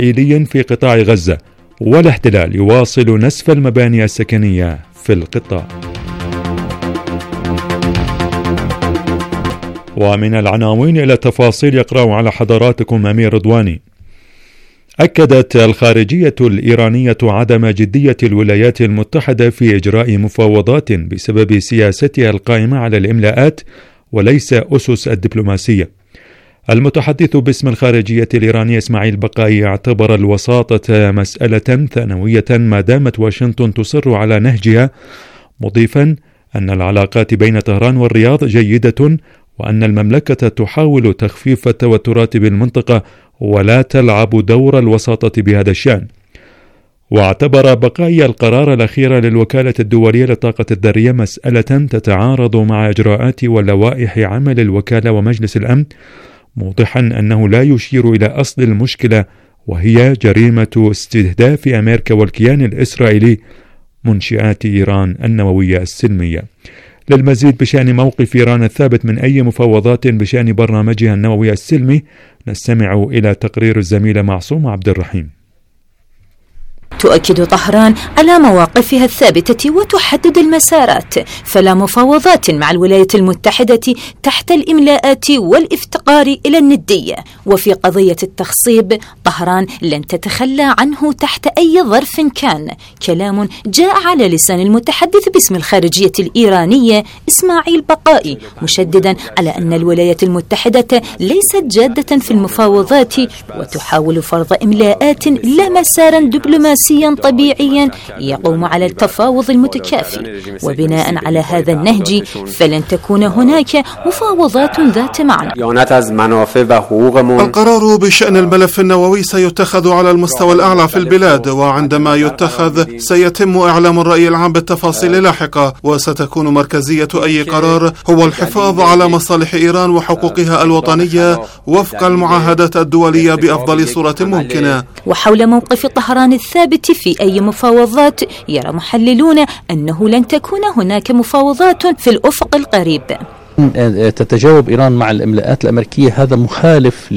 إسرائيلي في قطاع غزة، والاحتلال يواصل نسف المباني السكنية في القطاع. ومن العناوين إلى التفاصيل يقرأ على حضراتكم أمير رضواني. أكدت الخارجية الإيرانية عدم جدية الولايات المتحدة في إجراء مفاوضات بسبب سياستها القائمة على الإملاءات وليس أسس الدبلوماسية. المتحدث باسم الخارجية الإيرانية إسماعيل بقائي اعتبر الوساطة مسألة ثانوية ما دامت واشنطن تصر على نهجها، مضيفا أن العلاقات بين طهران والرياض جيدة، وأن المملكة تحاول تخفيف التوترات بالمنطقة ولا تلعب دور الوساطة بهذا الشأن. واعتبر بقائي القرار الأخير للوكالة الدولية للطاقة الذرية مسألة تتعارض مع إجراءات ولوائح عمل الوكالة ومجلس الأمن، موضحا أنه لا يشير إلى أصل المشكلة، وهي جريمة استهداف أمريكا والكيان الإسرائيلي منشآت إيران النووية السلمية. للمزيد بشأن موقف إيران الثابت من أي مفاوضات بشأن برنامجها النووي السلمي، نستمع إلى تقرير الزميلة معصومة عبد الرحيم. تؤكد طهران على مواقفها الثابتة وتحدد المسارات، فلا مفاوضات مع الولايات المتحدة تحت الإملاءات والافتقار إلى الندية. وفي قضية التخصيب طهران لن تتخلى عنه تحت أي ظرف كان، كلام جاء على لسان المتحدث باسم الخارجية الإيرانية إسماعيل بقائي، مشددا على أن الولايات المتحدة ليست جادة في المفاوضات وتحاول فرض إملاءات لا مسارا دبلوماسيا طبيعيا يقوم على التفاوض المتكافي. وبناء على هذا النهج فلن تكون هناك مفاوضات ذات معنى. القرار بشأن الملف النووي سيتخذ على المستوى الأعلى في البلاد، وعندما يتخذ سيتم إعلام الرأي العام بالتفاصيل لاحقة، وستكون مركزية أي قرار هو الحفاظ على مصالح إيران وحقوقها الوطنية وفق المعاهدات الدولية بأفضل صورة ممكنة. وحول موقف طهران الثابت في أي مفاوضات، يرى محللون أنه لن تكون هناك مفاوضات في الأفق القريب. تتجاوب إيران مع الإملاءات الأمريكية، هذا مخالف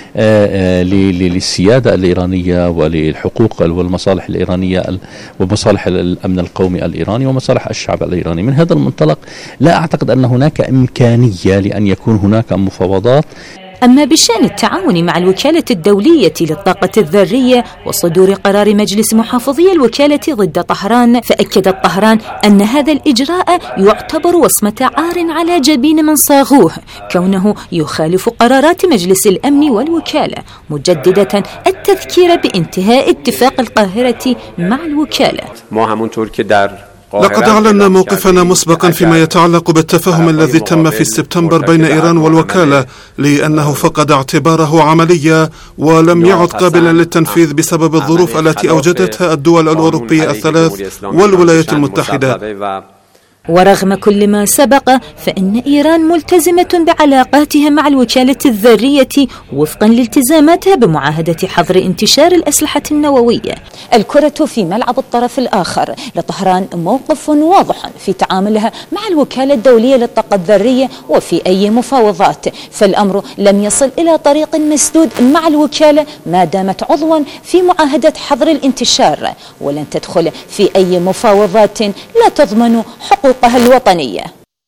للسيادة الإيرانية وللحقوق والمصالح الإيرانية ومصالح الأمن القومي الإيراني ومصالح الشعب الإيراني. من هذا المنطلق لا أعتقد أن هناك إمكانية لأن يكون هناك مفاوضات. أما بشأن التعاون مع الوكالة الدولية للطاقة الذرية وصدور قرار مجلس محافظي الوكالة ضد طهران، فأكدت طهران أن هذا الإجراء يعتبر وصمة عار على جبين من صاغوه، كونه يخالف قرارات مجلس الأمن والوكالة، مجددة التذكير بانتهاء اتفاق القاهرة مع الوكالة. لقد أعلنا موقفنا مسبقا فيما يتعلق بالتفاهم الذي تم في سبتمبر بين إيران والوكالة، لأنه فقد اعتباره عملية ولم يعد قابلا للتنفيذ بسبب الظروف التي أوجدتها الدول الأوروبية الثلاث والولايات المتحدة. ورغم كل ما سبق فإن إيران ملتزمة بعلاقاتها مع الوكالة الذرية وفقا لالتزاماتها بمعاهدة حظر انتشار الأسلحة النووية. الكرة في ملعب الطرف الآخر، لطهران موقف واضح في تعاملها مع الوكالة الدولية للطاقة الذرية وفي أي مفاوضات، فالأمر لم يصل إلى طريق مسدود مع الوكالة ما دامت عضوا في معاهدة حظر الانتشار، ولن تدخل في أي مفاوضات لا تضمن حقوقها الوطنية.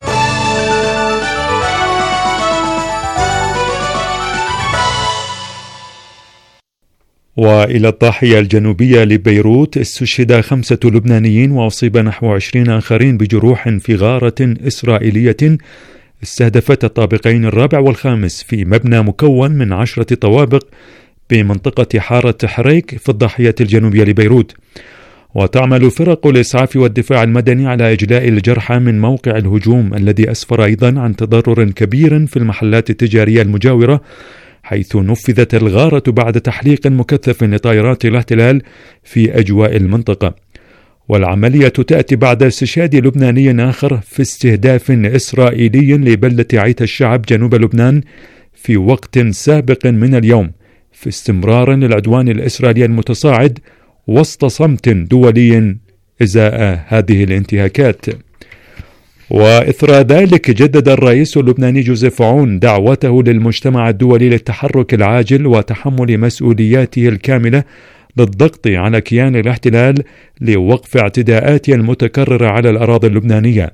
وإلى الضاحية الجنوبية لبيروت، استشهد 5 لبنانيين وأصيب نحو 20 آخرين بجروح في غارة إسرائيلية استهدفت الطابقين الرابع والخامس في مبنى مكون من 10 طوابق بمنطقة حارة حريك في الضاحية الجنوبية لبيروت. وتعمل فرق الإسعاف والدفاع المدني على إجلاء الجرحى من موقع الهجوم الذي أسفر أيضا عن تضرر كبير في المحلات التجارية المجاورة، حيث نفذت الغارة بعد تحليق مكثف لطائرات الاحتلال في أجواء المنطقة. والعملية تأتي بعد استشهاد لبناني آخر في استهداف إسرائيلي لبلدة عيت الشعب جنوب لبنان في وقت سابق من اليوم، في استمرار للعدوان الإسرائيلي المتصاعد وسط صمت دولي إزاء هذه الانتهاكات. وإثر ذلك جدد الرئيس اللبناني جوزيف عون دعوته للمجتمع الدولي للتحرك العاجل وتحمل مسؤولياته الكاملة للضغط على كيان الاحتلال لوقف اعتداءاته المتكررة على الأراضي اللبنانية.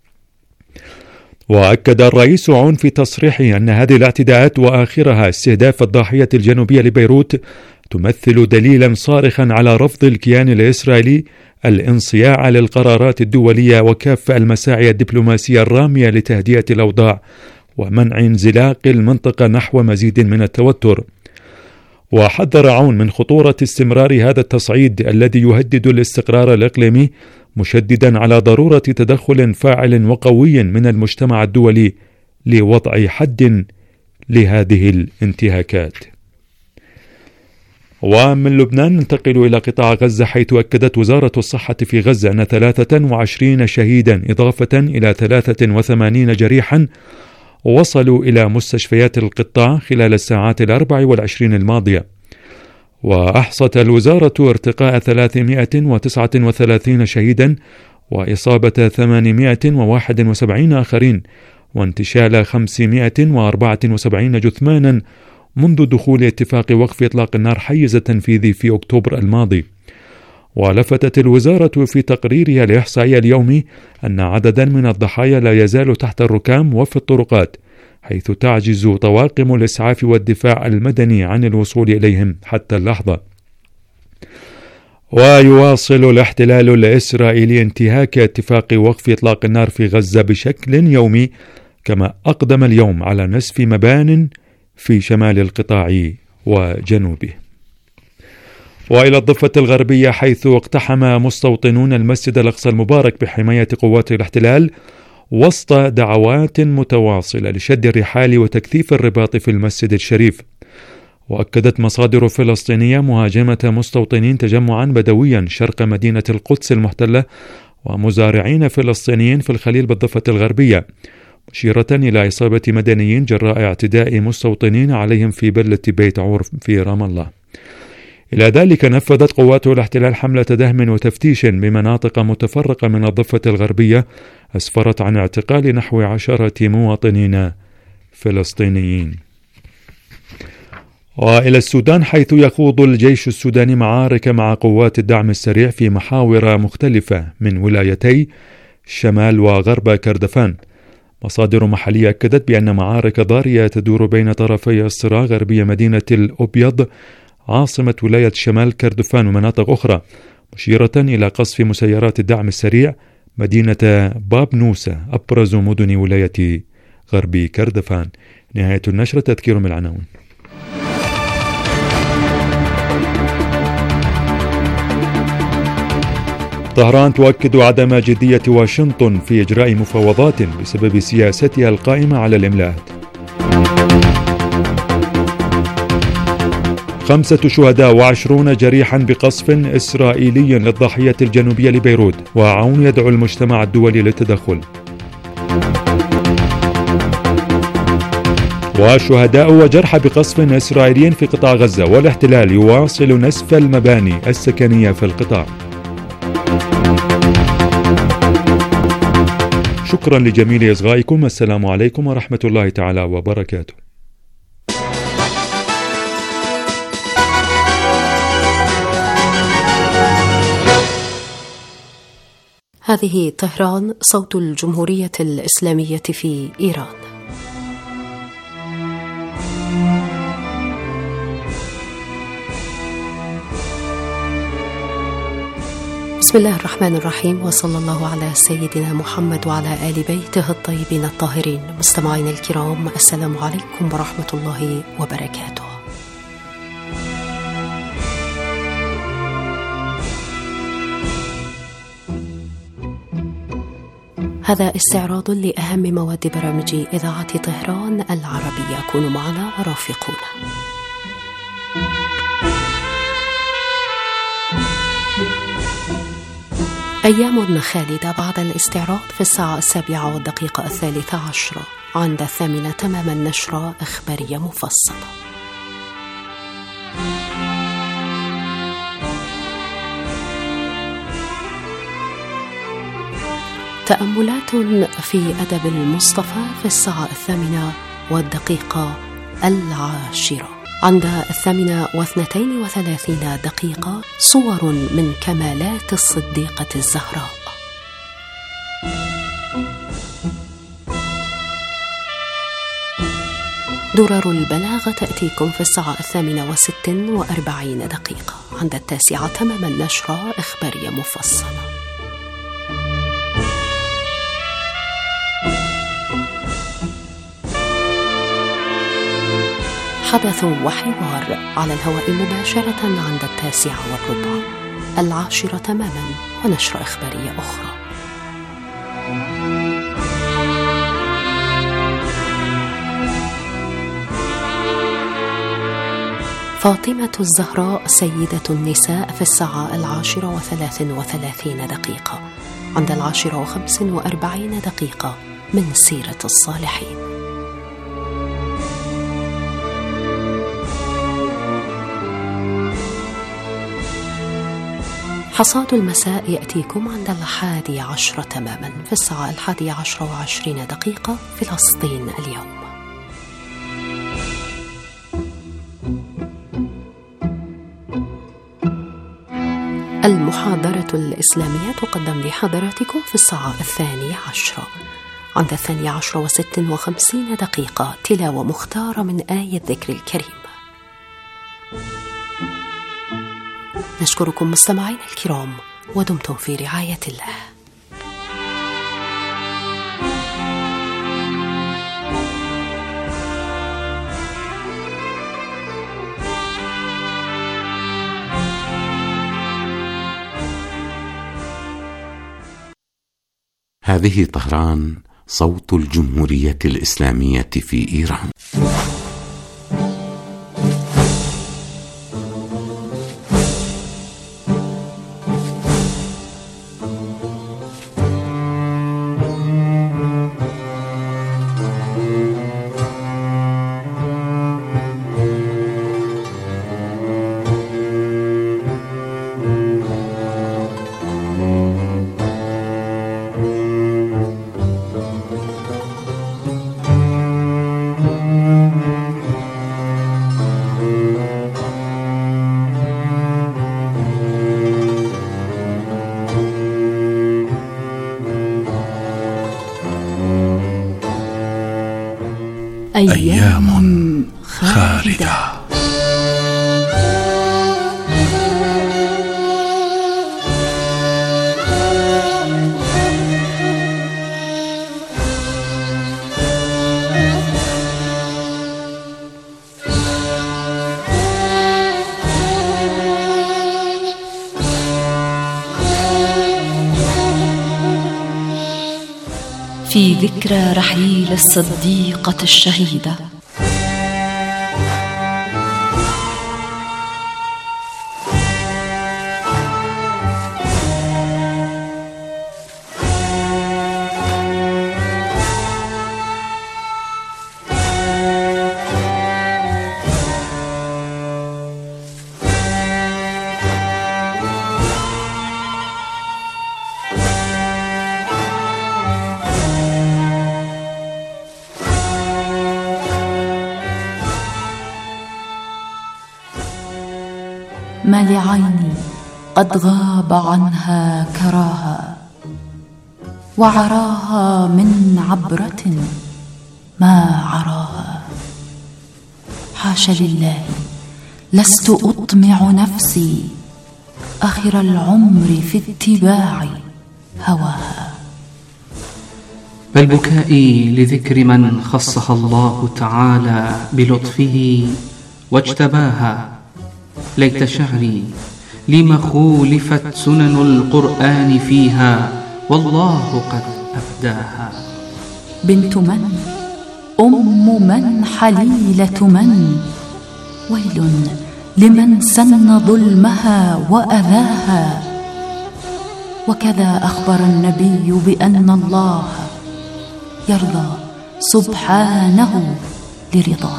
وأكد الرئيس عون في تصريحه أن هذه الاعتداءات وآخرها استهداف الضاحية الجنوبية لبيروت تمثل دليلا صارخا على رفض الكيان الإسرائيلي الانصياع للقرارات الدولية وكافة المساعي الدبلوماسية الرامية لتهدئة الأوضاع ومنع انزلاق المنطقة نحو مزيد من التوتر. وحذر عون من خطورة استمرار هذا التصعيد الذي يهدد الاستقرار الإقليمي، مشددا على ضرورة تدخل فاعل وقوي من المجتمع الدولي لوضع حد لهذه الانتهاكات. ومن لبنان ننتقل إلى قطاع غزة، حيث أكدت وزارة الصحة في غزة أن 23 شهيدا إضافة إلى 83 جريحا وصلوا إلى مستشفيات القطاع خلال الساعات 24 الماضية. وأحصت الوزارة ارتقاء 339 شهيدا وإصابة 871 آخرين وانتشال 574 جثمانا منذ دخول اتفاق وقف إطلاق النار حيز التنفيذ في أكتوبر الماضي. ولفتت الوزارة في تقريرها الإحصائي اليومي أن عددا من الضحايا لا يزال تحت الركام وفي الطرقات، حيث تعجز طواقم الإسعاف والدفاع المدني عن الوصول إليهم حتى اللحظة. ويواصل الاحتلال الإسرائيلي انتهاك اتفاق وقف إطلاق النار في غزة بشكل يومي، كما أقدم اليوم على نسف مبان في شمال القطاع وجنوبه. وإلى الضفة الغربية، حيث اقتحم مستوطنون المسجد الأقصى المبارك بحماية قوات الاحتلال وسط دعوات متواصلة لشد الرحال وتكثيف الرباط في المسجد الشريف. وأكدت مصادر فلسطينية مهاجمة مستوطنين تجمعا بدويا شرق مدينة القدس المحتلة ومزارعين فلسطينيين في الخليل بالضفة الغربية، مشيرة إلى إصابة مدنيين جراء اعتداء مستوطنين عليهم في بلدة بيت عور في رام الله. إلى ذلك نفذت قوات الاحتلال حملة دهم وتفتيش بمناطق متفرقة من الضفة الغربية أسفرت عن اعتقال نحو 10 مواطنين فلسطينيين. وإلى السودان، حيث يخوض الجيش السوداني معارك مع قوات الدعم السريع في محاور مختلفة من ولايتي شمال وغرب كردفان. مصادر محلية أكدت بأن معارك ضارية تدور بين طرفي الصراع غربية مدينة الأبيض عاصمة ولاية شمال كردفان ومناطق أخرى، مشيرة إلى قصف مسيرات الدعم السريع مدينة باب نوسة أبرز مدن ولاية غربي كردفان. نهاية النشرة. تذكير من العناوين. طهران تؤكد عدم جدية واشنطن في إجراء مفاوضات بسبب سياستها القائمة على الإملاءات. 5 شهداء و20 جريحا بقصف إسرائيلي للضاحية الجنوبية لبيروت، وعون يدعو المجتمع الدولي للتدخل. وشهداء وجرحى بقصف إسرائيلي في قطاع غزة، والاحتلال يواصل نسف المباني السكنية في القطاع. شكرا لجميل إصغائكم. السلام عليكم ورحمة الله تعالى وبركاته. هذه طهران، صوت الجمهورية الإسلامية في إيران. بسم الله الرحمن الرحيم، وصلى الله على سيدنا محمد وعلى آل بيته الطيبين الطاهرين. مستمعين الكرام، السلام عليكم ورحمة الله وبركاته. هذا استعراض لأهم مواد برامج إذاعة طهران العربية. كونوا معنا ورافقونا. أيام خالدة بعد الاستعراض في الساعة 7:13 عند 8 تماما نشرة إخبارية مفصلة. تأملات في أدب المصطفى في الساعة 8:10. عند 8:32 صور من كمالات الصديقة الزهراء. درر البلاغة تأتيكم في الساعة 8:46. عند 9 تماما نشرة إخبارية مفصلة. حدث وحوار على الهواء مباشرة عند 9:15. 10 تماما ونشرة إخبارية أخرى. فاطمة الزهراء سيدة النساء في الساعة 10:33. عند 10:45 من سيرة الصالحين. حصاد المساء يأتيكم عند 11 تماما في الساعة 11:20 فلسطين اليوم. المحاضرة الإسلامية تقدم لحضراتكم في الساعة 12. عند 12:56 تلاوة مختارة من آية ذكر الكريم. نشكركم مستمعين الكرام ودمتم في رعاية الله. هذه طهران، صوت الجمهورية الإسلامية في إيران. أيام خالدة. في ذكرى رحيل الصديقة الشهيدة. ما لعيني قد غاب عنها كراها، وعراها من عبرة ما عراها. حاش لله لست أطمع نفسي آخر العمر في اتباع هواها. بل بكائي لذكر من خصها الله تعالى بلطفه واجتباها. ليت شعري لما خولفت سنن القرآن فيها، والله قد أبداها. بنت من؟ من؟ حليلة من؟ ويل لمن سن ظلمها وأذاها. وكذا أخبر النبي بأن الله يرضى سبحانه لرضاه.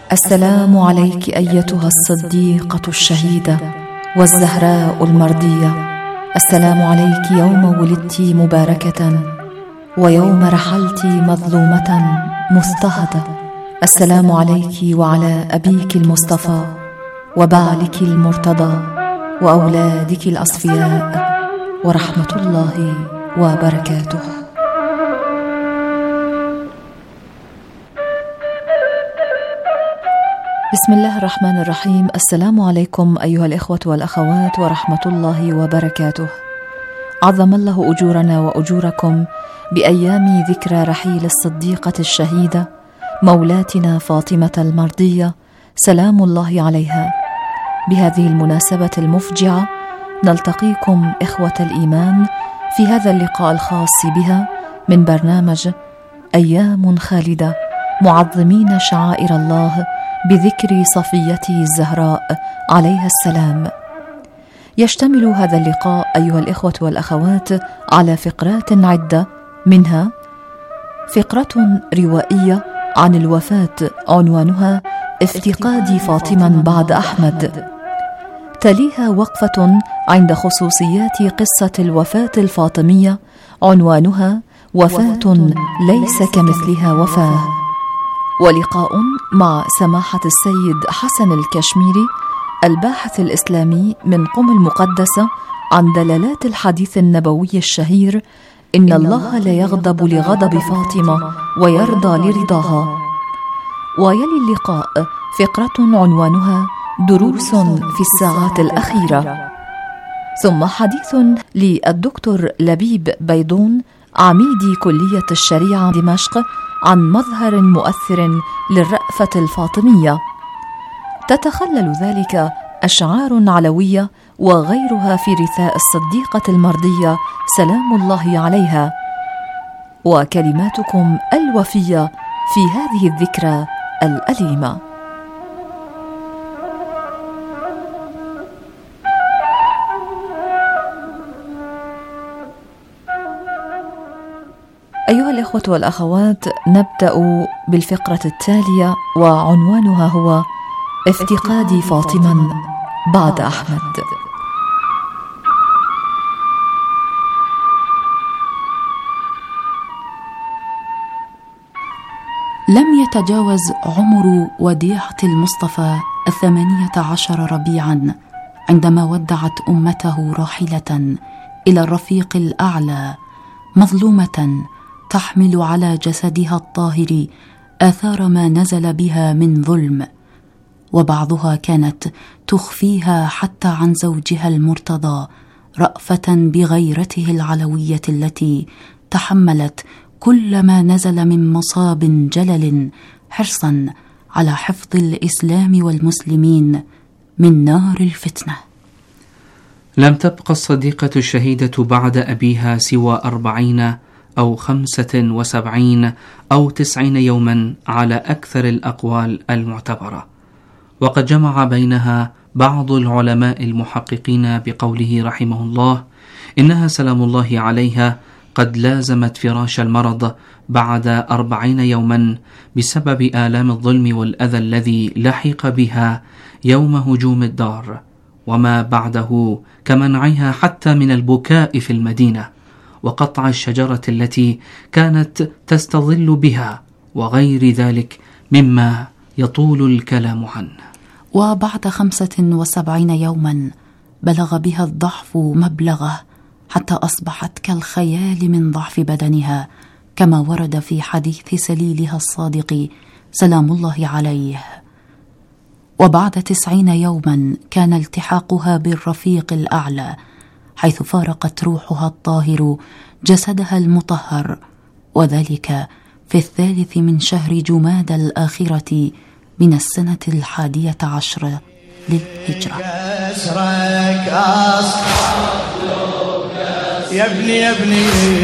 السلام عليك أيتها الصديقة الشهيدة والزهراء المرضية. السلام عليك يوم ولدت مباركة ويوم رحلت مظلومة مضطهدة. السلام عليك وعلى أبيك المصطفى وبعلك المرتضى وأولادك الأصفياء ورحمة الله وبركاته. بسم الله الرحمن الرحيم. السلام عليكم أيها الإخوة والأخوات ورحمة الله وبركاته. عظم الله أجورنا وأجوركم بأيام ذكرى رحيل الصديقة الشهيدة مولاتنا فاطمة المرضية سلام الله عليها. بهذه المناسبة المفجعة نلتقيكم إخوة الإيمان في هذا اللقاء الخاص بها من برنامج أيام خالدة، معظمين شعائر الله بذكر صفيته الزهراء عليها السلام. يشتمل هذا اللقاء أيها الإخوة والأخوات على فقرات عدة، منها فقرة روائية عن الوفاة عنوانها افتقاد فاطمة بعد أحمد، تليها وقفة عند خصوصيات قصة الوفاة الفاطمية عنوانها وفاة ليس كمثلها وفاة، ولقاء مع سماحة السيد حسن الكشميري الباحث الإسلامي من قم المقدسة عن دلالات الحديث النبوي الشهير إن الله لا يغضب لغضب فاطمة ويرضى لرضاها. ويلي اللقاء فقرة عنوانها دروس في الساعات الأخيرة، ثم حديث للدكتور لبيب بيضون عميد كلية الشريعة دمشق عن مظهر مؤثر للرأفة الفاطمية، تتخلل ذلك أشعار علوية وغيرها في رثاء الصديقة المرضية سلام الله عليها، وكلماتكم الوفية في هذه الذكرى الأليمة. أيها الإخوة والأخوات، نبدأ بالفقرة التالية وعنوانها هو افتقاد فاطمة بعد أحمد. لم يتجاوز عمر وديعة المصطفى 18 ربيعا عندما ودعت أمته راحلة إلى الرفيق الأعلى مظلومة تحمل على جسدها الطاهر آثار ما نزل بها من ظلم، وبعضها كانت تخفيها حتى عن زوجها المرتضى رأفة بغيرته العلوية التي تحملت كل ما نزل من مصاب جلل حرصا على حفظ الإسلام والمسلمين من نار الفتنة. لم تبقى الصديقة الشهيدة بعد أبيها سوى 40 أو 75 أو 90 يوما على أكثر الأقوال المعتبرة، وقد جمع بينها بعض العلماء المحققين بقوله رحمه الله إنها سلام الله عليها قد لازمت فراش المرض بعد 40 يوما بسبب آلام الظلم والأذى الذي لحق بها يوم هجوم الدار، وما بعده كمنعها حتى من البكاء في المدينة وقطع الشجرة التي كانت تستظل بها وغير ذلك مما يطول الكلام عنه. وبعد 75 يوما بلغ بها الضعف مبلغه حتى أصبحت كالخيال من ضعف بدنها، كما ورد في حديث سليلها الصادق سلام الله عليه. وبعد 90 يوما كان التحاقها بالرفيق الأعلى، حيث فارقت روحها الطاهر جسدها المطهر، وذلك في 3 من شهر جمادى الآخرة من السنة 11 للهجرة. يا ابني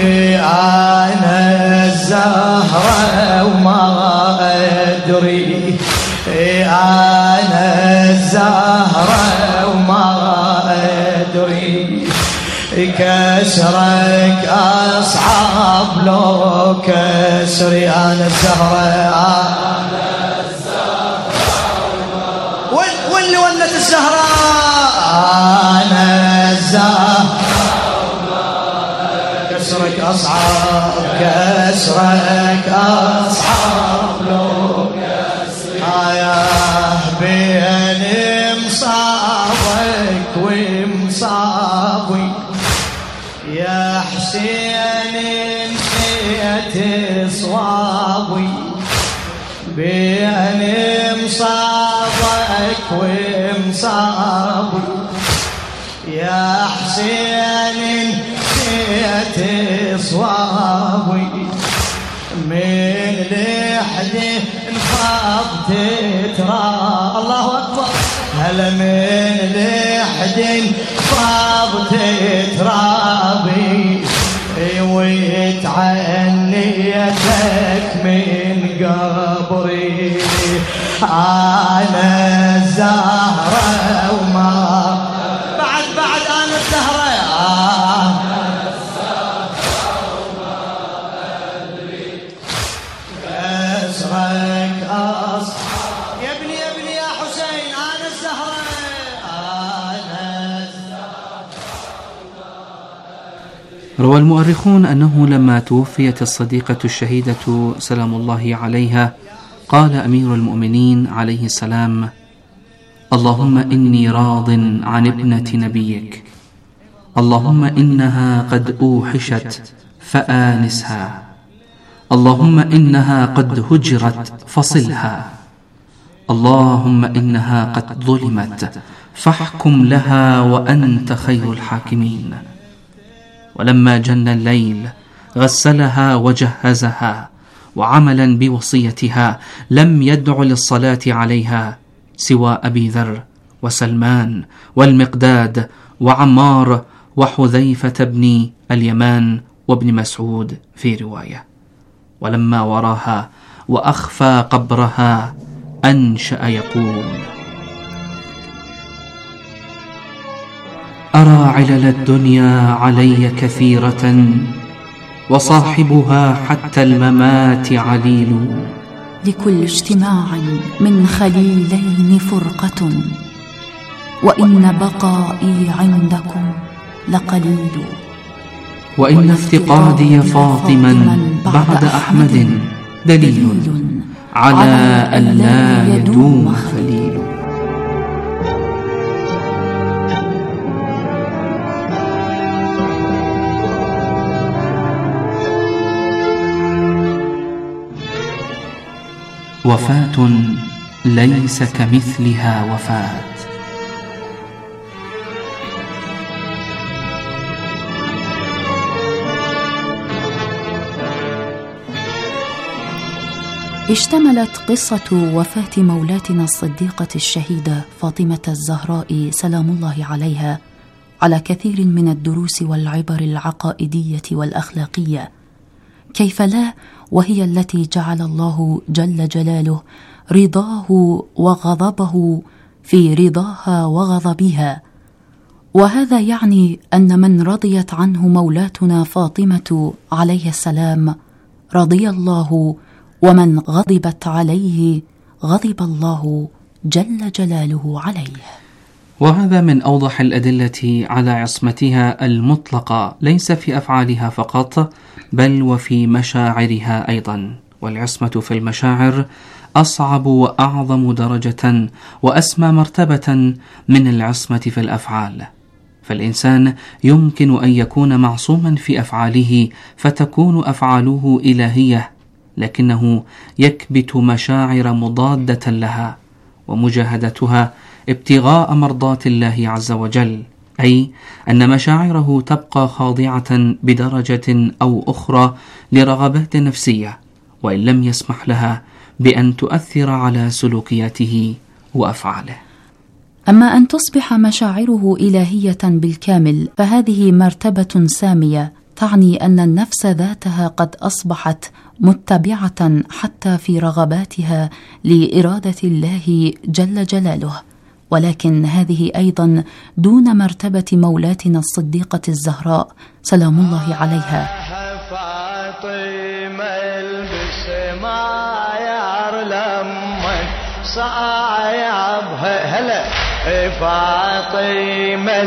أنا الزهرة وما أدري، أنا الزهرة وما أدري، كسرك أصعب لو كسري، أنا الزهرة كسرك أصعب كسرك أصعب لو يا بين مصابك ومصابي يا حسين نسيت صوابي بين مصابك ومصابي يا حسين نسيت صوابي من لحدي انخفضت ترى الله أكبر هلا من لحدي انخفضت ترابي وتعنيتك من قبري أنا الزهرة وما بعد أنا الزهرة كسرك أصحى يا ابني يا حسين أنا الزهرة روى المؤرخون أنه لما توفيت الصديقة الشهيدة سلام الله عليها قال أمير المؤمنين عليه السلام: اللهم إني راض عن ابنة نبيك، اللهم إنها قد أوحشت فآنسها، اللهم إنها قد هجرت فصلها، اللهم إنها قد ظلمت فاحكم لها وأنت خير الحاكمين. ولما جن الليل غسلها وجهزها، وعملا بوصيتها لم يدع للصلاة عليها سوى أبي ذر وسلمان والمقداد وعمار وحذيفة بن اليمان وابن مسعود في رواية. ولما وراها وأخفى قبرها أنشأ يقول: أرى علل الدنيا علي كثيرة، وصاحبها حتى الممات عليل. لكل اجتماع من خليلين فرقة، وإن بقائي عندكم لقليل. وإن افتقادي فاطما بعد أحمد دليل على أن لا يدوم خليل. وفاة ليس كمثلها وفاة. اشتملت قصة وفاة مولاتنا الصديقة الشهيدة فاطمة الزهراء سلام الله عليها على كثير من الدروس والعبر العقائدية والأخلاقية، كيف لا وهي التي جعل الله جل جلاله رضاه وغضبه في رضاها وغضبها. وهذا يعني أن من رضيت عنه مولاتنا فاطمة عليه السلام رضي الله، ومن غضبت عليه غضب الله جل جلاله عليه. وهذا من أوضح الأدلة على عصمتها المطلقة، ليس في أفعالها فقط بل وفي مشاعرها أيضا. والعصمة في المشاعر أصعب وأعظم درجة وأسمى مرتبة من العصمة في الأفعال. فالإنسان يمكن أن يكون معصوما في أفعاله فتكون أفعاله إلهية، لكنه يكبت مشاعر مضادة لها، ومجاهدتها ابتغاء مرضات الله عز وجل، أي أن مشاعره تبقى خاضعة بدرجة أو أخرى لرغبات نفسية، وإن لم يسمح لها بأن تؤثر على سلوكياته وأفعاله. أما أن تصبح مشاعره إلهية بالكامل فهذه مرتبة سامية، تعني أن النفس ذاتها قد أصبحت متبعة حتى في رغباتها لإرادة الله جل جلاله. ولكن هذه أيضا دون مرتبة مولاتنا الصديقة الزهراء سلام الله عليها. فاطمة البسماير لما صايبها هلا فاطمة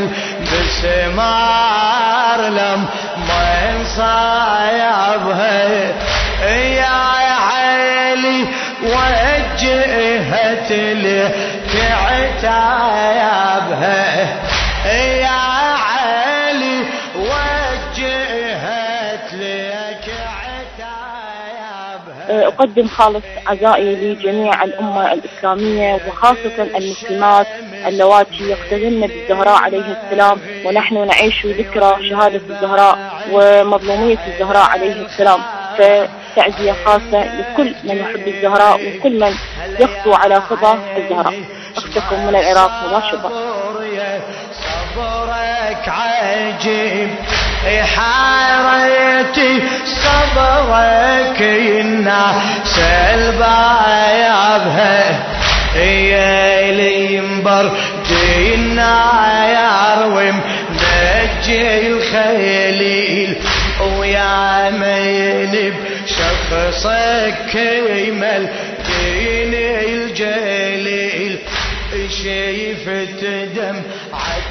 بسمار لم ما صايبها يا علي وجهت لك عتابها يا علي وجهت لك عتابها. أقدم خالص عزائي لجميع الأمة الإسلامية وخاصة المسلمات اللواتي يقتدن بالزهراء عليه السلام، ونحن نعيش ذكرى شهادة الزهراء ومظلومية الزهراء عليه السلام. فتعزية خاصة لكل من يحب الزهراء وكل من يخطو على خطى الزهراء. أختكم من العراق مباشرة. صبرك عجيب حارتي صبرك الناس البايبها يا ليمبر جينا يروم نجي الخليل ويا ميل بشخصك يمل دين الجليل شايفت دمعة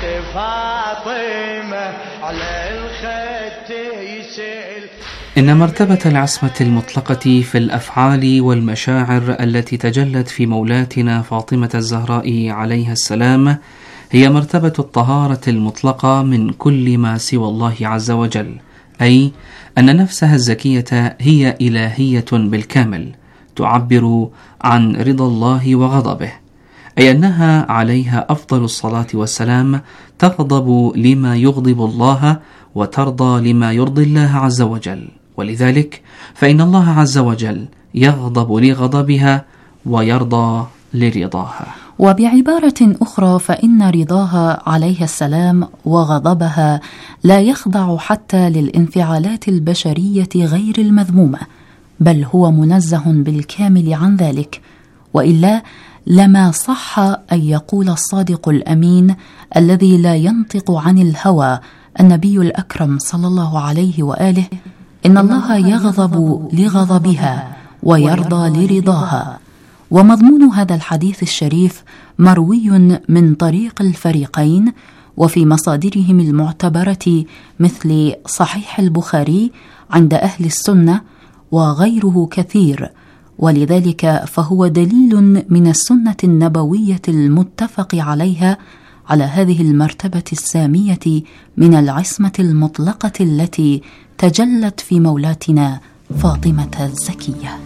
فاطمة على الخد يسيل. إن مرتبة العصمة المطلقة في الأفعال والمشاعر التي تجلت في مولاتنا فاطمة الزهراء عليها السلام هي مرتبة الطهارة المطلقة من كل ما سوى الله عز وجل، أي أن نفسها الزكية هي إلهية بالكامل تعبر عن رضا الله وغضبه، أي أنها عليها أفضل الصلاة والسلام تغضب لما يغضب الله وترضى لما يرضي الله عز وجل، ولذلك فإن الله عز وجل يغضب لغضبها ويرضى لرضاها. وبعبارة أخرى فإن رضاها عليها السلام وغضبها لا يخضع حتى للانفعالات البشرية غير المذمومة، بل هو منزه بالكامل عن ذلك، وإلا لما صح أن يقول الصادق الأمين الذي لا ينطق عن الهوى النبي الأكرم صلى الله عليه وآله: إن الله يغضب لغضبها ويرضى لرضاها. ومضمون هذا الحديث الشريف مروي من طريق الفريقين وفي مصادرهم المعتبرة مثل صحيح البخاري عند أهل السنة وغيره كثير، ولذلك فهو دليل من السنة النبوية المتفق عليها على هذه المرتبة السامية من العصمة المطلقة التي تجلت في مولاتنا فاطمة الزكية.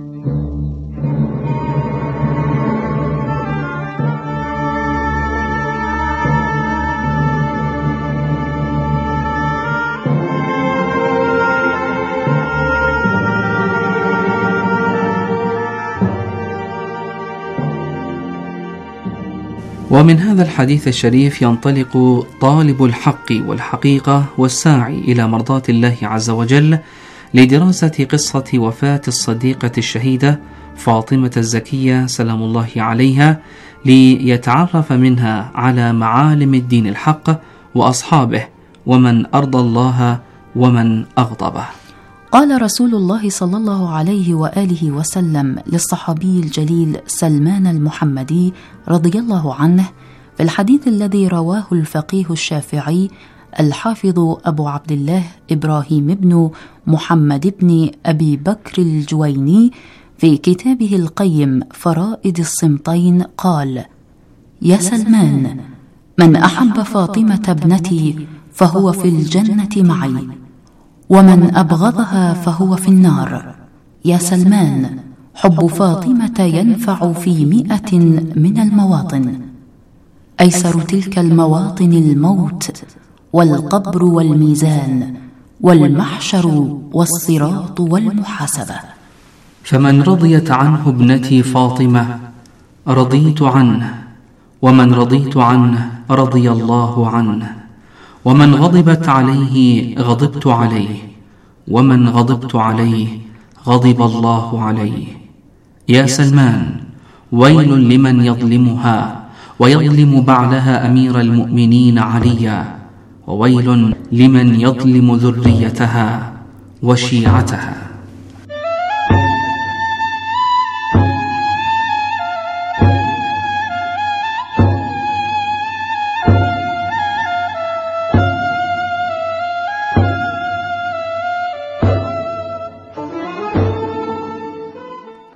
ومن هذا الحديث الشريف ينطلق طالب الحق والحقيقة والساعي إلى مرضاة الله عز وجل لدراسة قصة وفاة الصديقة الشهيدة فاطمة الزكية سلام الله عليها، ليتعرف منها على معالم الدين الحق وأصحابه ومن أرضى الله ومن أغضبه. قال رسول الله صلى الله عليه وآله وسلم للصحابي الجليل سلمان المحمدي رضي الله عنه في الحديث الذي رواه الفقيه الشافعي الحافظ أبو عبد الله إبراهيم بن محمد بن أبي بكر الجويني في كتابه القيم فرائد الصمتين قال: يا سلمان، من أحب فاطمة ابنتي فهو في الجنة معي، ومن أبغضها فهو في النار. يا سلمان، حب فاطمة ينفع في 100 من المواطن، أيسر تلك المواطن الموت والقبر والميزان والمحشر والصراط والمحاسبة. فمن رضيت عنه ابنتي فاطمة رضيت عنه، ومن رضيت عنه رضي الله عنه، ومن غضبت عليه غضبت عليه، ومن غضبت عليه غضب الله عليه. يا سلمان، ويل لمن يظلمها ويظلم بعلها أمير المؤمنين عليا، وويل لمن يظلم ذريتها وشيعتها.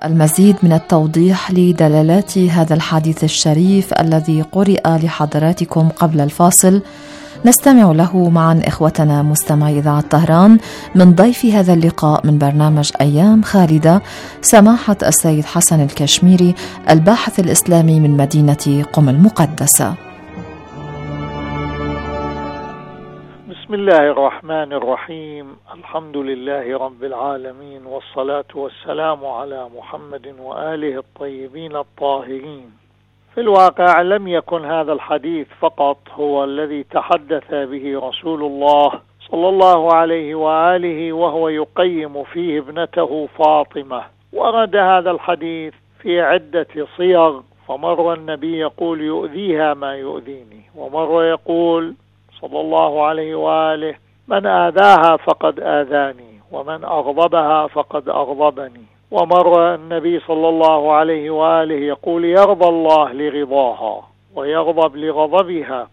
المزيد من التوضيح لدلالات هذا الحديث الشريف الذي قرئ لحضراتكم قبل الفاصل نستمع له معا إخوتنا مستمعي إذاعة طهران من ضيف هذا اللقاء من برنامج أيام خالدة سماحة السيد حسن الكشميري الباحث الإسلامي من مدينة قم المقدسة. بسم الله الرحمن الرحيم. الحمد لله رب العالمين، والصلاة والسلام على محمد وآله الطيبين الطاهرين. في الواقع لم يكن هذا الحديث فقط هو الذي تحدث به رسول الله صلى الله عليه وآله وهو يقيم فيه ابنته فاطمة. ورد هذا الحديث في عدة صيغ، فمر النبي يقول يؤذيها ما يؤذيني، ومر يقول صلى الله عليه وآله من آذاها فقد آذاني، ومن أغضبها فقد أغضبني، ومر النبي صلى الله عليه وآله يقول يرضى الله لرضاها ويغضب لغضبها.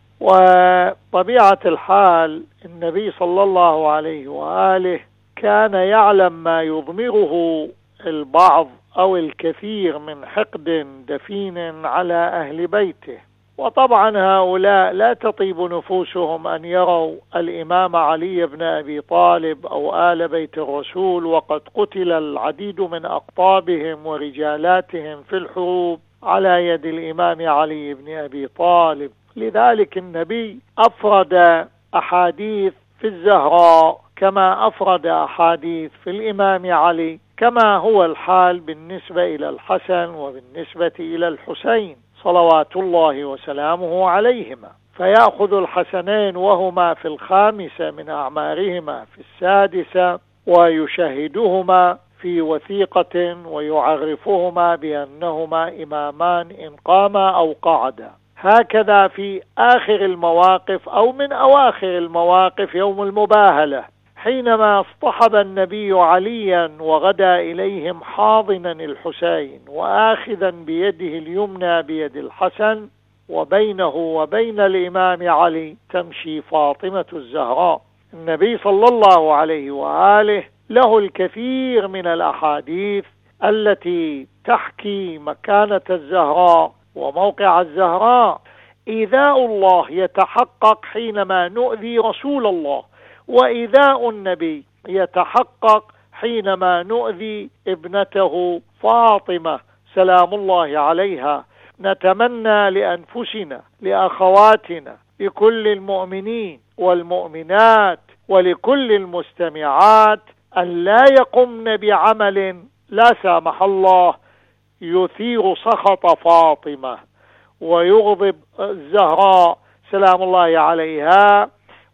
وطبيعة الحال النبي صلى الله عليه وآله كان يعلم ما يضمره البعض أو الكثير من حقد دفين على أهل بيته، وطبعا هؤلاء لا تطيب نفوسهم أن يروا الإمام علي بن أبي طالب أو آل بيت الرسول وقد قتل العديد من أقطابهم ورجالاتهم في الحروب على يد الإمام علي بن أبي طالب. لذلك النبي أفرد أحاديث في الزهراء كما أفرد أحاديث في الإمام علي، كما هو الحال بالنسبة إلى الحسن وبالنسبة إلى الحسين صلوات الله وسلامه عليهما، فيأخذ الحسنين وهما في الخامسة من أعمارهما في السادسة ويشهدهما في وثيقة ويعرفهما بأنهما إمامان إن قاما أو قعدا. هكذا في آخر المواقف أو من أواخر المواقف يوم المباهلة حينما اصطحب النبي عليا وغدا إليهم حاضنا الحسين وآخذا بيده اليمنى بيد الحسن، وبينه وبين الإمام علي تمشي فاطمة الزهراء. النبي صلى الله عليه وآله له الكثير من الأحاديث التي تحكي مكانة الزهراء وموقع الزهراء. إيذاء الله يتحقق حينما نؤذي رسول الله، وإيذاء النبي يتحقق حينما نؤذي ابنته فاطمة سلام الله عليها. نتمنى لأنفسنا لأخواتنا لكل المؤمنين والمؤمنات ولكل المستمعات أن لا يقمن بعمل لا سامح الله يثير سخط فاطمة ويغضب الزهراء سلام الله عليها.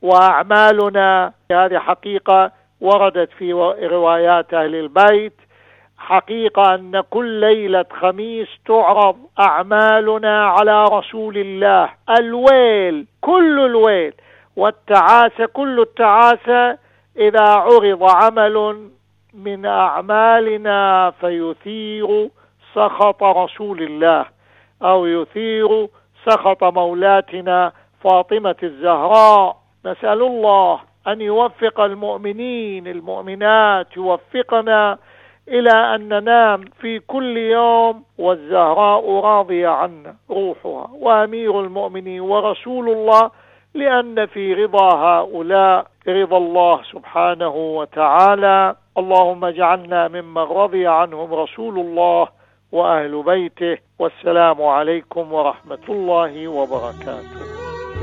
وأعمالنا هذه حقيقة وردت في روايات أهل البيت، حقيقة أن كل ليلة خميس تعرض أعمالنا على رسول الله، الويل كل الويل والتعاسة كل التعاسة إذا عرض عمل من أعمالنا فيثير سخط رسول الله أو يثير سخط مولاتنا فاطمة الزهراء. نسأل الله أن يوفق المؤمنين المؤمنات، يوفقنا إلى أن ننام في كل يوم والزهراء راضية عنا روحها وأمير المؤمنين ورسول الله، لأن في رضا هؤلاء رضا الله سبحانه وتعالى. اللهم اجعلنا ممن رضي عنهم رسول الله وأهل بيته، والسلام عليكم ورحمة الله وبركاته.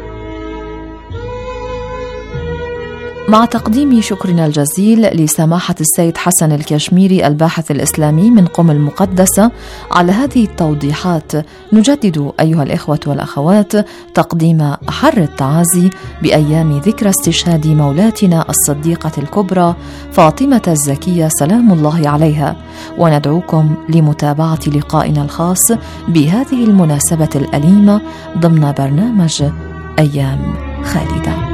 مع تقديم شكرنا الجزيل لسماحة السيد حسن الكشميري الباحث الإسلامي من قم المقدسة على هذه التوضيحات، نجدد أيها الإخوة والأخوات تقديم أحر التعازي بأيام ذكرى استشهاد مولاتنا الصديقة الكبرى فاطمة الزكية سلام الله عليها، وندعوكم لمتابعة لقائنا الخاص بهذه المناسبة الأليمة ضمن برنامج أيام خالدة.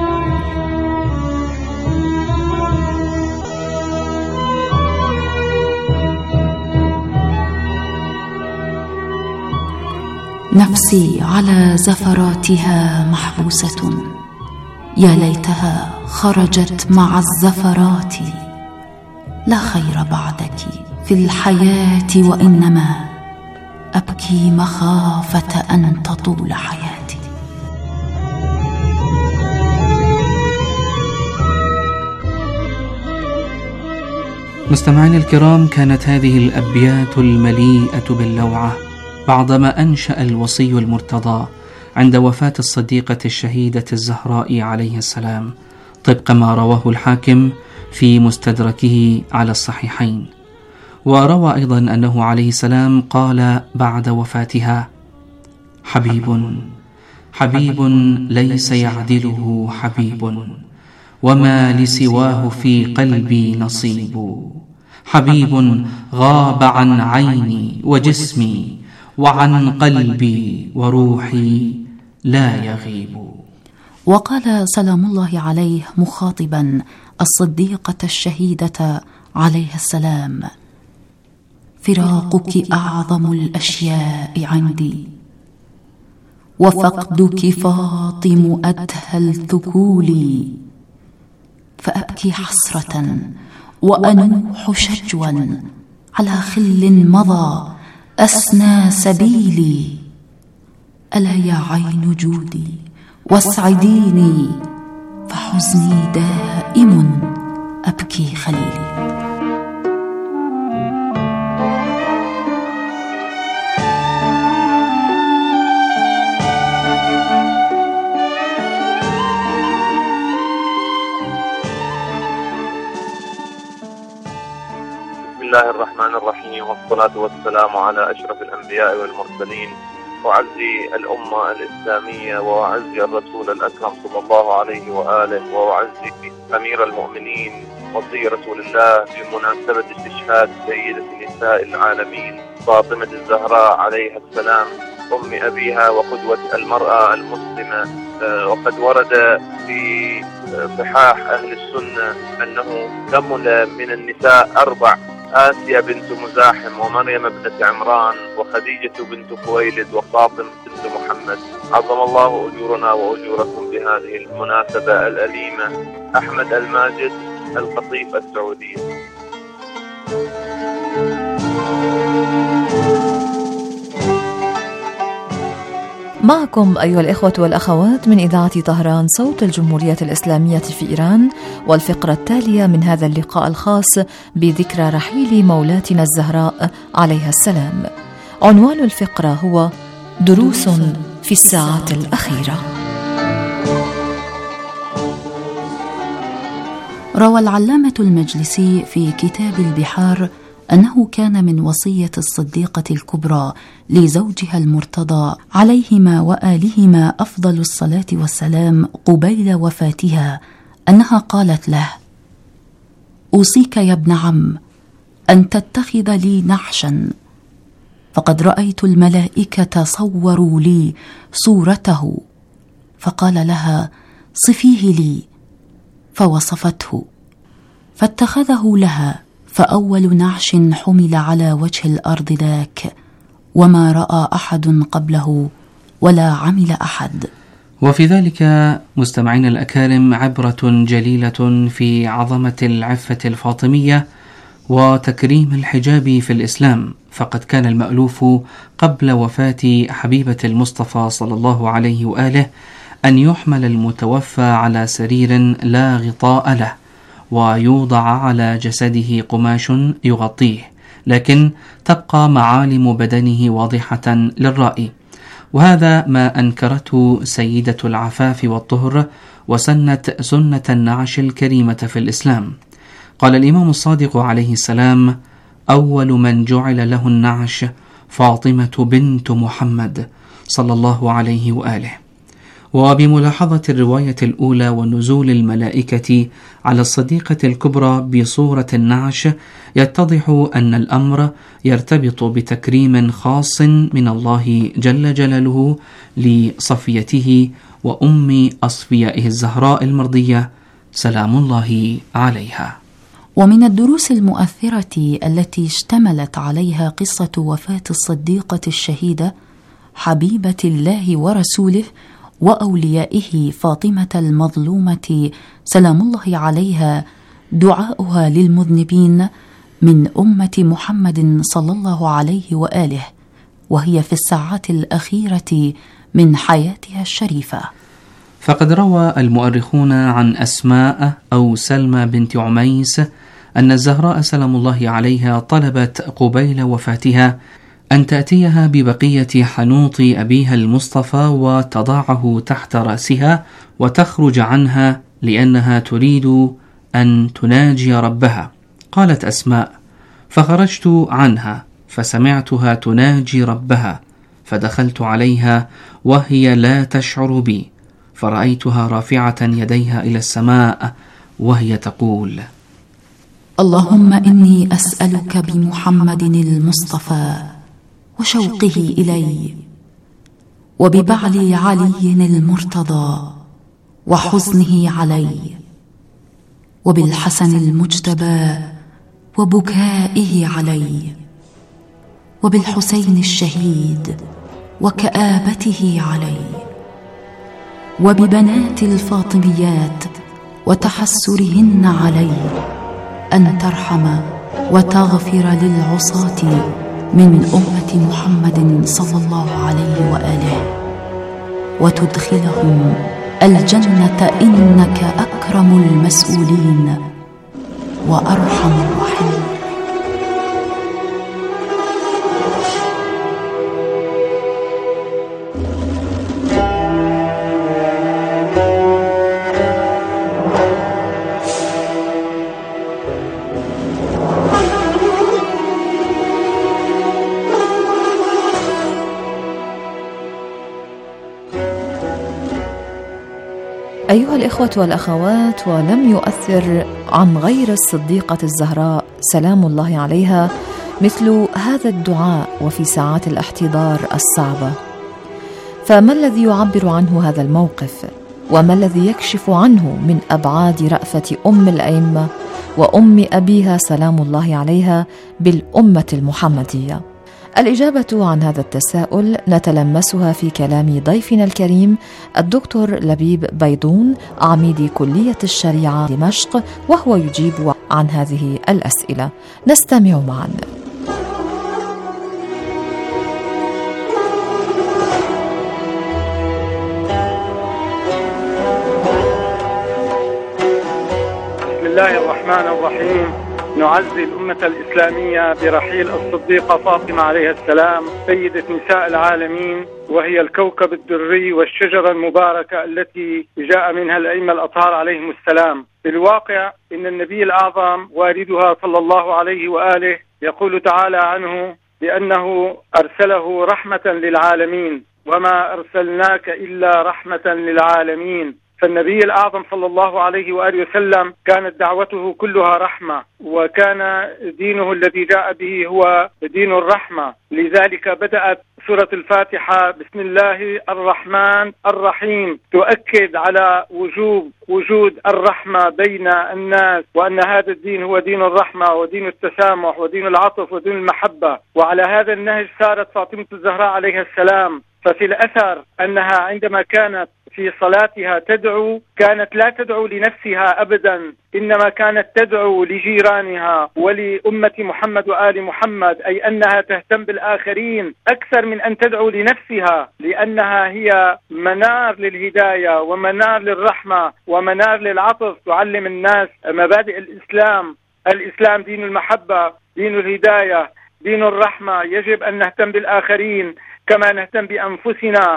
نفسي على زفراتها محبوسة، يا ليتها خرجت مع الزفرات. لا خير بعدك في في الحياة وإنما أبكي مخافة أن تطول حياتي. مستمعين الكرام، كانت هذه الأبيات المليئة باللوعة بعدما أنشأ الوصي المرتضى عند وفاة الصديقة الشهيدة الزهراء عليه السلام، طبق ما رواه الحاكم في مستدركه على الصحيحين. وروى أيضا أنه عليه السلام قال بعد وفاتها: حبيب ليس يعدله حبيب، وما لسواه في قلبي نصيب. حبيب غاب عن عيني وجسمي وعن قلبي وروحي لا يغيب. وقال سلام الله عليه مخاطبا الصديقة الشهيدة عليه السلام: فراقك أعظم الأشياء عندي، وفقدك فاطم أدهى الذكول، فأبكي حسرة وأنوح شجوا على خل مضى أسنى سبيلي. ألا يا عين جودي واسعديني، فحزني دائم أبكي خليلي. بسم الله الرحمن الرحيم، والصلاة والسلام على أشرف الأنبياء والمرسلين، وأعزي الأمة الإسلامية، وأعزي الرسول الأكرم صلى الله عليه وآله، وأعزي أمير المؤمنين وصي رسول الله بمناسبة استشهاد سيدة نساء العالمين فاطمة الزهراء عليها السلام، أم أبيها وقدوة المرأة المسلمة. وقد ورد في صحاح أهل السنة أنه كمل من النساء 4: آسيا بنت مزاحم، ومريم ابنة عمران، وخديجة بنت خويلد، وفاطمة بنت محمد. عظم الله أجورنا وأجوركم بهذه المناسبة الأليمة. أحمد الماجد، القطيف، السعودية. معكم أيها الإخوة والأخوات من إذاعة طهران صوت الجمهورية الإسلامية في إيران، والفقرة التالية من هذا اللقاء الخاص بذكرى رحيل مولاتنا الزهراء عليها السلام. عنوان الفقرة هو دروس في الساعات الأخيرة. روى العلامة المجلسي في كتاب البحار أنه كان من وصية الصديقة الكبرى لزوجها المرتضى عليهما وآلهما أفضل الصلاة والسلام قبيل وفاتها أنها قالت له: أوصيك يا ابن عم أن تتخذ لي نعشا، فقد رأيت الملائكة صوروا لي صورته. فقال لها: صفيه لي، فوصفته، فاتخذه لها، فأول نعش حمل على وجه الأرض ذاك، وما رأى أحد قبله ولا عمل أحد. وفي ذلك مستمعين الأكارم عبرة جليلة في عظمة العفة الفاطمية وتكريم الحجاب في الإسلام. فقد كان المألوف قبل وفاة حبيبة المصطفى صلى الله عليه وآله أن يحمل المتوفى على سرير لا غطاء له، ويوضع على جسده قماش يغطيه، لكن تبقى معالم بدنه واضحة للرأي. وهذا ما أنكرته سيدة العفاف والطهر وسنت سنة النعش الكريمة في الإسلام. قال الإمام الصادق عليه السلام: أول من جعل له النعش فاطمة بنت محمد صلى الله عليه وآله. وبملاحظة الرواية الأولى ونزول الملائكة على الصديقة الكبرى بصورة النعش يتضح أن الأمر يرتبط بتكريم خاص من الله جل جلاله لصفيته وأم أصفيائه الزهراء المرضية سلام الله عليها. ومن الدروس المؤثرة التي اشتملت عليها قصة وفاة الصديقة الشهيدة حبيبة الله ورسوله وأوليائه فاطمة المظلومة سلام الله عليها دعاؤها للمذنبين من أمة محمد صلى الله عليه وآله، وهي في الساعات الأخيرة من حياتها الشريفة. فقد روى المؤرخون عن أسماء أو سلمى بنت عميس أن الزهراء سلام الله عليها طلبت قبيل وفاتها أن تأتيها ببقية حنوط أبيها المصطفى وتضعه تحت رأسها وتخرج عنها لأنها تريد أن تناجي ربها. قالت أسماء: فخرجت عنها فسمعتها تناجي ربها، فدخلت عليها وهي لا تشعر بي، فرأيتها رافعة يديها إلى السماء وهي تقول: اللهم إني أسألك بمحمد المصطفى وشوقه إلي، وببعل علي المرتضى وحزنه علي، وبالحسن المجتبى وبكائه علي، وبالحسين الشهيد وكآبته علي، وببنات الفاطميات وتحسرهن علي، أن ترحم وتغفر للعصاة من أمة محمد صلى الله عليه وآله، وتدخلهم الجنة، إنك أكرم المسؤولين وأرحم الراحمين. أيها الإخوة والأخوات، ولم يؤثر عن غير الصديقة الزهراء سلام الله عليها مثل هذا الدعاء وفي ساعات الاحتضار الصعبة. فما الذي يعبر عنه هذا الموقف؟ وما الذي يكشف عنه من أبعاد رأفة أم الأئمة وأم أبيها سلام الله عليها بالأمة المحمدية؟ الإجابة عن هذا التساؤل نتلمسها في كلام ضيفنا الكريم الدكتور لبيب بيضون، عميد كلية الشريعة دمشق، وهو يجيب عن هذه الأسئلة. نستمع معا. بسم الله الرحمن الرحيم. نعزي الأمة الإسلامية برحيل الصديقة فاطمة عليها السلام، سيدة نساء العالمين، وهي الكوكب الدري والشجرة المباركة التي جاء منها الأئمة الأطهار عليهم السلام. في الواقع إن النبي الأعظم والدها صلى الله عليه وآله يقول تعالى عنه بأنه أرسله رحمة للعالمين، وما أرسلناك إلا رحمة للعالمين. فالنبي الأعظم صلى الله عليه وآله وسلم كانت دعوته كلها رحمة، وكان دينه الذي جاء به هو دين الرحمة. لذلك بدأت سورة الفاتحة بسم الله الرحمن الرحيم، تؤكد على وجود الرحمة بين الناس، وأن هذا الدين هو دين الرحمة ودين التسامح ودين العطف ودين المحبة. وعلى هذا النهج سارت فاطمة الزهراء عليها السلام. ففي الأثر أنها عندما كانت في صلاتها تدعو، كانت لا تدعو لنفسها أبدا، إنما كانت تدعو لجيرانها ولأمة محمد وآل محمد، أي أنها تهتم بالآخرين أكثر من أن تدعو لنفسها، لأنها هي منار للهداية ومنار للرحمة ومنار للعطف، تعلم الناس مبادئ الإسلام. الإسلام دين المحبة، دين الهداية، دين الرحمة. يجب أن نهتم بالآخرين كما نهتم بأنفسنا،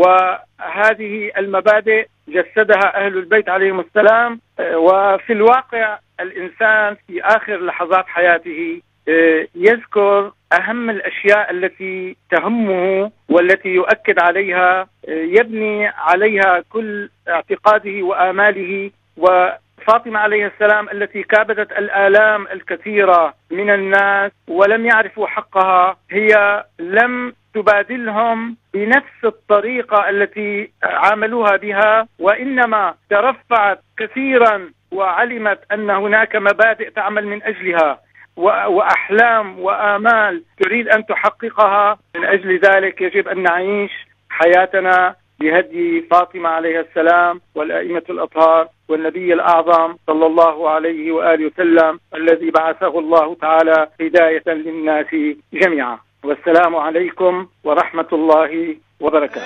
وهذه المبادئ جسدها أهل البيت عليهم السلام. وفي الواقع الإنسان في آخر لحظات حياته يذكر أهم الأشياء التي تهمه والتي يؤكد عليها، يبني عليها كل اعتقاده وآماله. وفاطمة عليه السلام التي كابدت الآلام الكثيرة من الناس ولم يعرفوا حقها، هي لم تبادلهم بنفس الطريقة التي عاملوها بها، وإنما ترفعت كثيرا وعلمت أن هناك مبادئ تعمل من أجلها وأحلام وآمال تريد أن تحققها. من أجل ذلك يجب أن نعيش حياتنا بهدي فاطمة عليها السلام والأئمة الأطهار والنبي الأعظم صلى الله عليه وآله وسلم الذي بعثه الله تعالى هداية للناس جميعا. والسلام عليكم ورحمة الله وبركاته.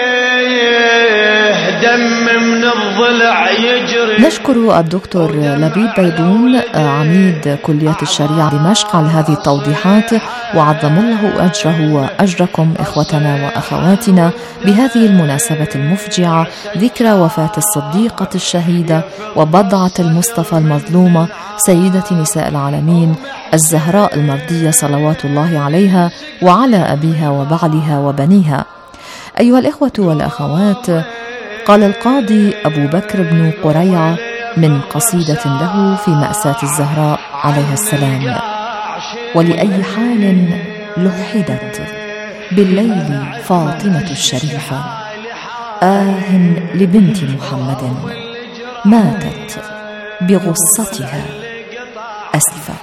دم من الضلع يجري. نشكر الدكتور لبيد بيدون عميد كلية الشريعة دمشق على هذه التوضيحات، وعظم الله أجره وأجركم إخوتنا وأخواتنا بهذه المناسبة المفجعة، ذكرى وفاة الصديقة الشهيدة وبضعة المصطفى المظلومة سيدة نساء العالمين الزهراء المرضية صلوات الله عليها وعلى أبيها وبعلها وبنيها. أيها الإخوة والأخوات، قال القاضي أبو بكر بن قريعة من قصيدة له في مأساة الزهراء عليها السلام: ولأي حال لحدت بالليل فاطمة الشريفة، آه لبنت محمد ماتت بغصتها أسفة.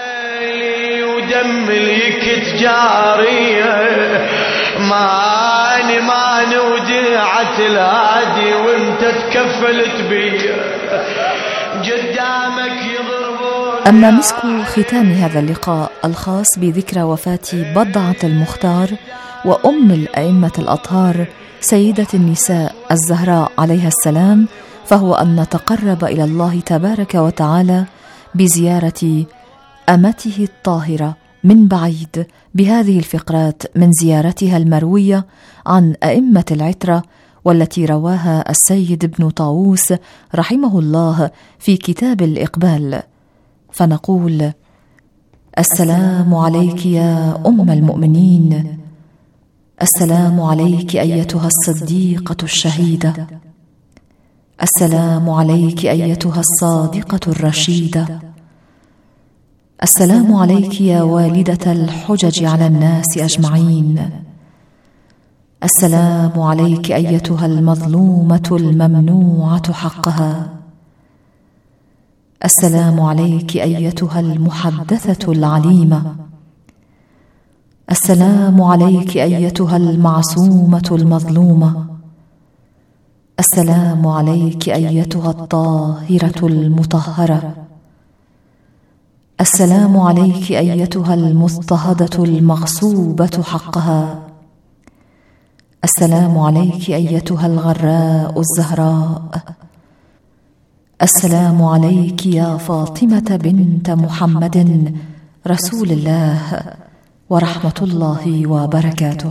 ودم اليكت جارية ماني وديعة الهادي وانت تكفلت بي قدامك يضربون. أما مسك ختام هذا اللقاء الخاص بذكرى وفاة بضعة المختار وأم الأئمة الأطهار سيدة النساء الزهراء عليها السلام، فهو أن نتقرب إلى الله تبارك وتعالى بزيارة أمته الطاهرة من بعيد بهذه الفقرات من زيارتها المروية عن أئمة العترة، والتي رواها السيد ابن طاووس رحمه الله في كتاب الإقبال. فنقول: السلام عليك يا أم المؤمنين، السلام عليك أيتها الصديقة الشهيدة، السلام عليك أيتها الصادقة الرشيدة، السلام عليك يا والدة الحجج على الناس أجمعين، السلام عليك أيتها المظلومة الممنوعة حقها، السلام عليك أيتها المحدثة العليمة، السلام عليك أيتها المعصومة المظلومة، السلام عليك أيتها الطاهرة المطهرة، السلام عليك أيتها المضطهدة المغصوبة حقها، السلام عليك أيتها الغراء الزهراء، السلام عليك يا فاطمة بنت محمد رسول الله ورحمة الله وبركاته.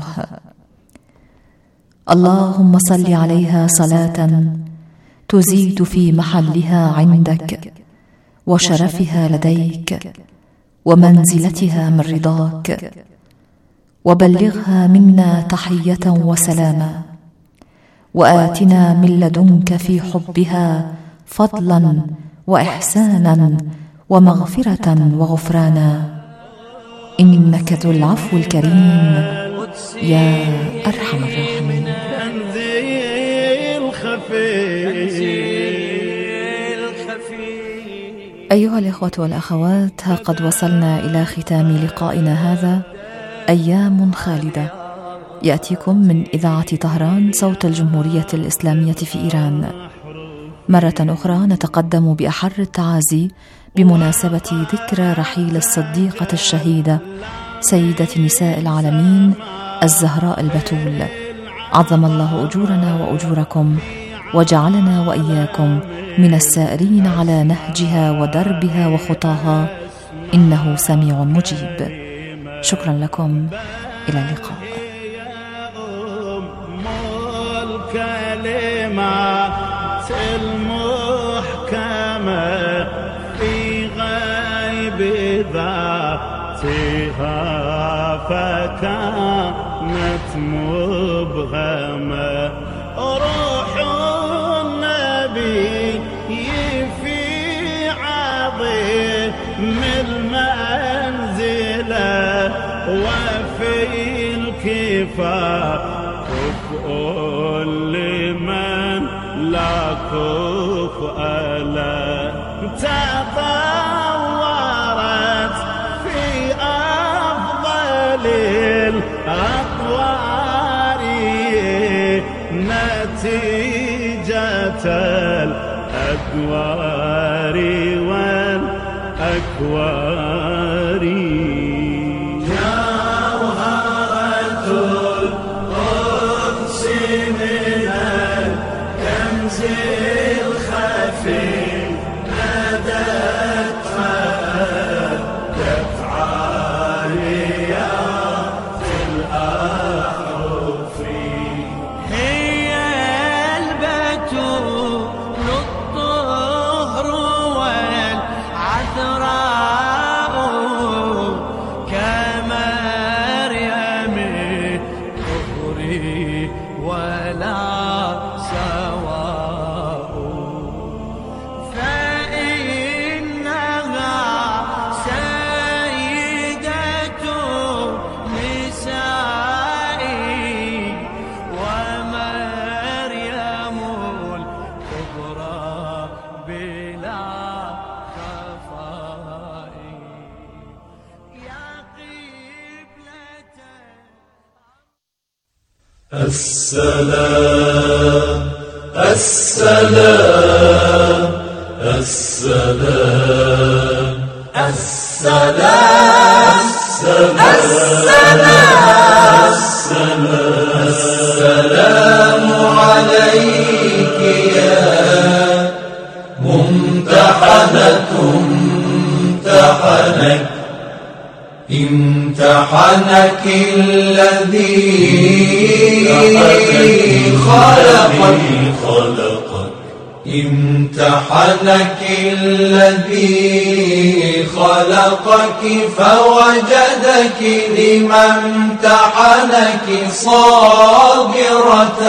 اللهم صل عليها صلاة تزيد في محلها عندك وشرفها لديك ومنزلتها من رضاك، وبلغها منا تحية وسلاما، وآتنا من لدنك في حبها فضلا وإحسانا ومغفرة وغفرانا، إنك ذو العفو الكريم يا أرحم الراحمين. أيها الإخوة والأخوات، ها قد وصلنا إلى ختام لقائنا هذا. أيام خالدة يأتيكم من إذاعة طهران صوت الجمهورية الإسلامية في إيران. مرة أخرى نتقدم بأحر التعازي بمناسبة ذكرى رحيل الصديقة الشهيدة سيدة نساء العالمين الزهراء البتول. عظم الله أجورنا وأجوركم، وجعلنا وإياكم من السائرين على نهجها ودربها وخطاها، إنه سميع مجيب. شكرا لكم، إلى اللقاء. الكلمات المحكمة في غيب ذاتها فكانت مبهمة، روح النبي في عظيم المنزلة وفي الكفاح كفء لمن لا كفء له، تطورت في أفضل الأطوار نتيجة الأدوار والأكوار جوهرة القدس من الكنز الخفي نادت عالية في الأحرف هي البتول الطهر والعذراء كمريم الطهر ولا سواء فإنها سيدة نسائي ومريم الكبرى بلا خفاء يا قبلة السلام السلام السلام السلام السلام عليك يا ممتحنة امتحنك الذي خلقك امتحنك الذي خلقك فوجدك لما امتحنك صابرة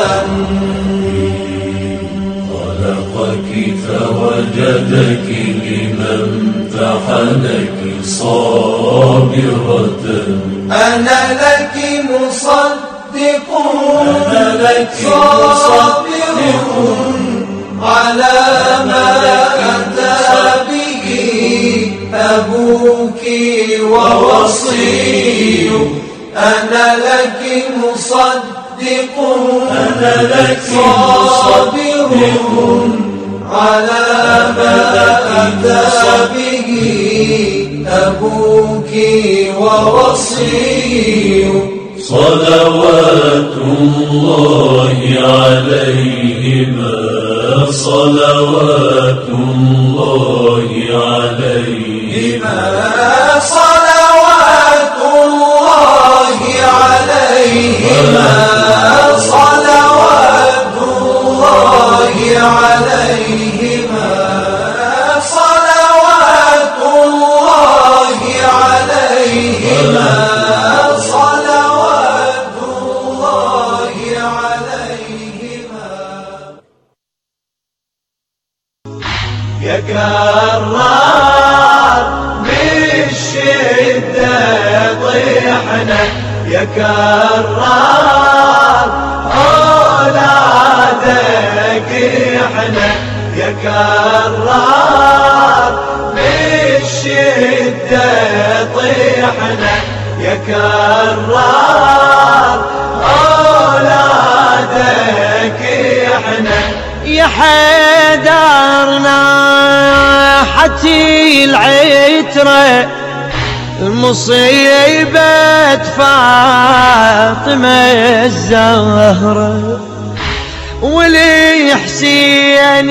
خلقك فوجدك لما امتحنك صابرة أنا لك مصدق أنا لك صابر على ما أتى به أبوك ووصي أنا لك مصدق أنا لك صابر على ما أتى به أبوك ووصي صلوات الله عليهما صلوات الله عليهما صلوات الله عليهما صلوات الله عليهما صلوات الله عليهما صلوات الله عليهما يا كرار بالشدة طيحنا يا كرار أولادك احنا يا كرار بالشدة طيحنا يا كرار أولادك احنا يا حيدرنا حتي العترة مصيبة فاطمة الزهرة ولي حسين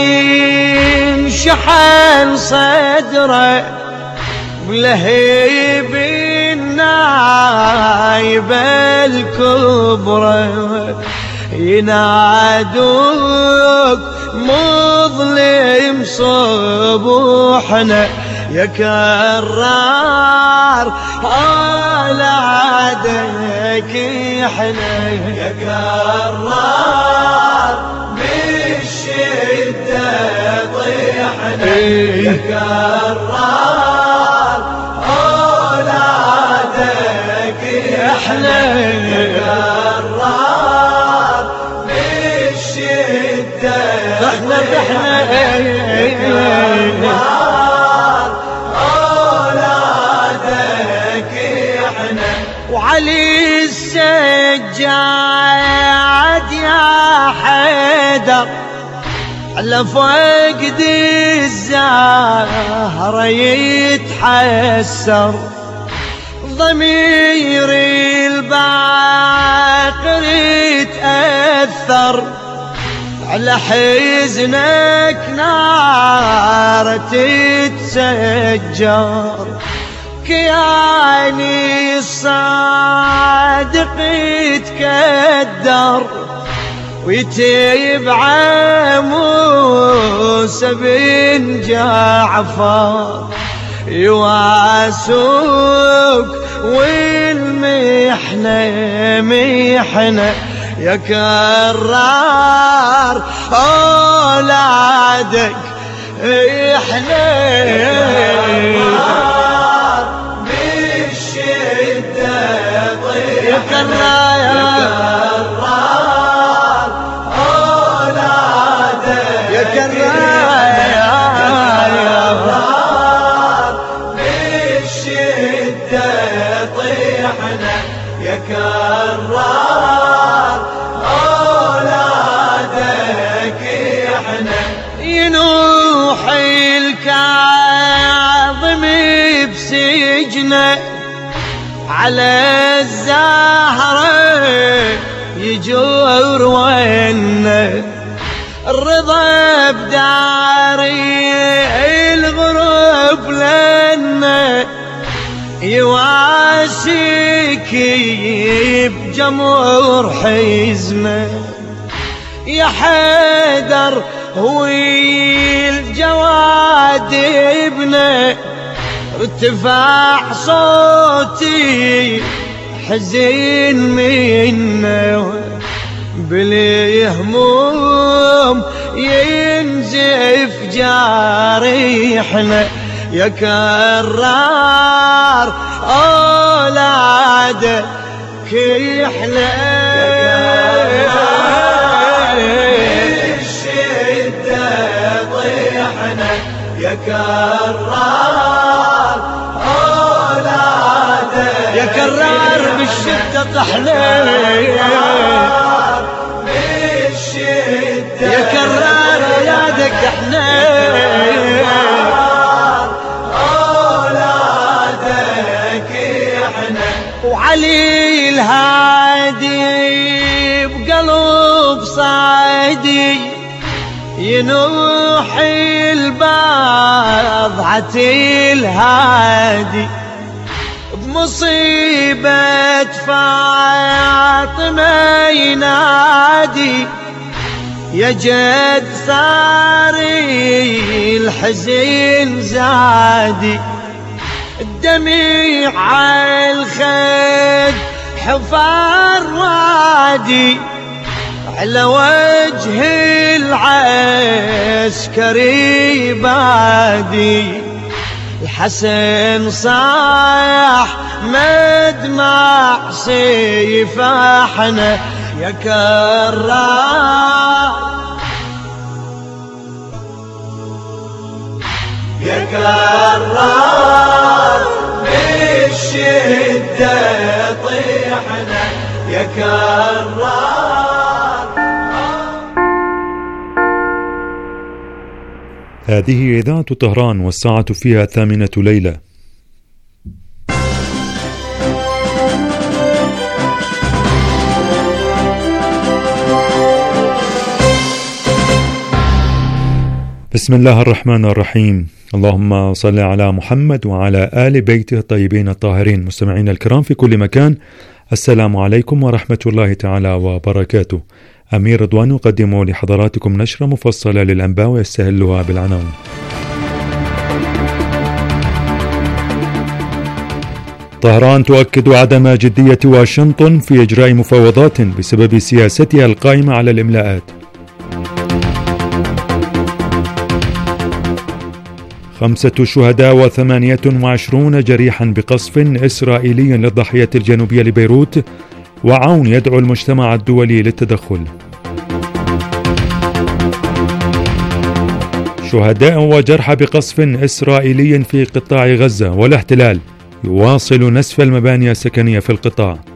انشحن صدره ولهيب النايبة الكبرى ينادوك مظلم صبوحنا يا كرار أولادك احنا يا كرار بالشدة طيحنا يا كرار أولادك احنا يا كرار بالشدة احنا أولادك احنا وعلي السجاد يا حي على فقد الزهرة يتحسر ضميري الباقر يتأثر على حزنك نار تتسجر كياني الصادق يتكدر ويتيبع موسى بن جعفر يواسوك والمحنة محنة يا كرار أولادك إحنا بالشدة يا كرار أولادك يا كرار بالشدة طيحنا يا كرار أولادك إحنا ينوح الكاظم بسجنه على الزهرة يجور وينه الرضا بداري الغرب لنا يواسيك بجمهور حزنه يا حيدر هو الجواد ابنه ارتفع صوتي حزين منه بالهموم ينزف جاريحنا يا كرار أولادك إحنا بالشدة طيحنا يا كرار أولادك يا كرار بالشدة طحنا بالشدة يا كرار أولادك إحنا أولادك إحنا وعلي الهادي بقلب صعدي ينوح البضعة الهادي بمصيبة فاطمة ينادي يا جد ثاري الحزين زادي الدميع على الخد حفار وادي على وجه العسكري بادي الحسن صاح مدمع سيف احنا يا كرار يا كرار بالشدة طيحنا يا كرار. هذه إذاعة طهران والساعة فيها 8 ليلة. بسم الله الرحمن الرحيم. اللهم صل على محمد وعلى آل بيته الطيبين الطاهرين. مستمعين الكرام في كل مكان، السلام عليكم ورحمة الله تعالى وبركاته. أمير رضوان يقدم لحضراتكم نشرة مفصلة للأنباء ويستهلها بالعناوين. طهران تؤكد عدم جدية واشنطن في إجراء مفاوضات بسبب سياستها القائمة على الإملاءات. 5 شهداء و28 جريحا بقصف إسرائيلي للضاحية الجنوبية لبيروت، وعون يدعو المجتمع الدولي للتدخل. شهداء وجرحى بقصف إسرائيلي في قطاع غزة، والاحتلال يواصل نسف المباني السكنية في القطاع.